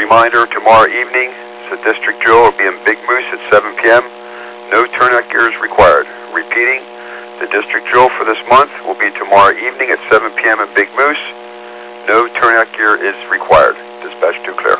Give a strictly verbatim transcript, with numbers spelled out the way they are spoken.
reminder, tomorrow evening, the district drill will be in Big Moose at seven p m No turnout gear is required. Repeating, the district drill for this month will be tomorrow evening at seven p m in Big Moose. No turnout gear is required. Dispatch two clear.